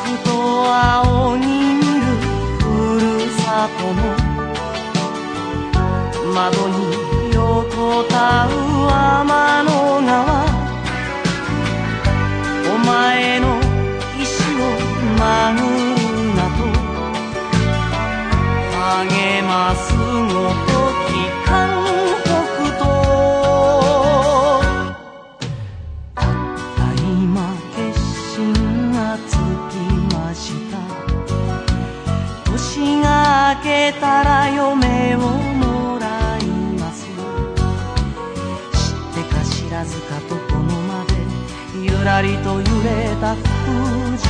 ふと青に見るふるさとの窓に横たう天の川、お前の意志を曲ぐるなと励ますごとき韓北と、たった今決心がつきました。年が明けたら嫁をもらいます。知ってか知らずかとこのまでゆらりと揺れた風